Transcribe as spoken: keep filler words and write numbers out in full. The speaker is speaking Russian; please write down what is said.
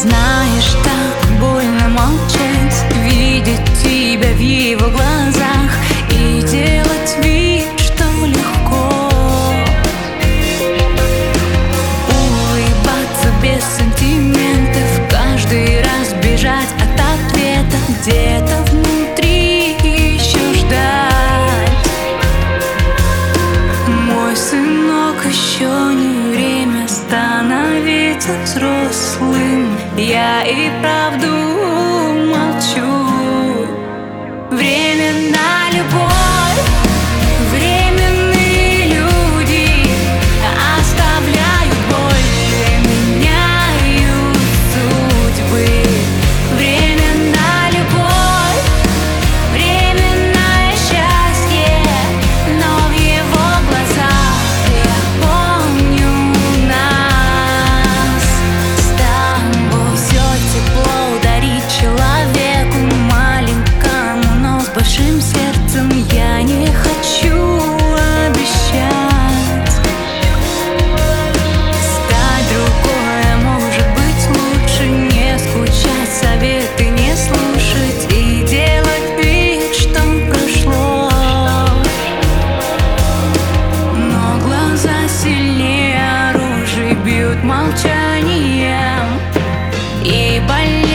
Знаешь, так больно молчать, видеть тебя в его глазах и делать вид, что легко улыбаться без сантиментов, каждый раз бежать от ответа, где-то внутри еще ждать. Мой сынок, еще не время становиться взрослым, я и правду молчу. Временная любовь, временные люди оставляют боль, меняют судьбы. Временная любовь, временное счастье, но в его глазах я помню нас с тобой. Все тепло дарит человеку маленькому, но с большим сердцем я не хочу обещать стать другой, а может быть лучше не скучать, советы не слушать и делать вид, что прошло. Но глаза сильнее оружия, бьют молчанием и больнее.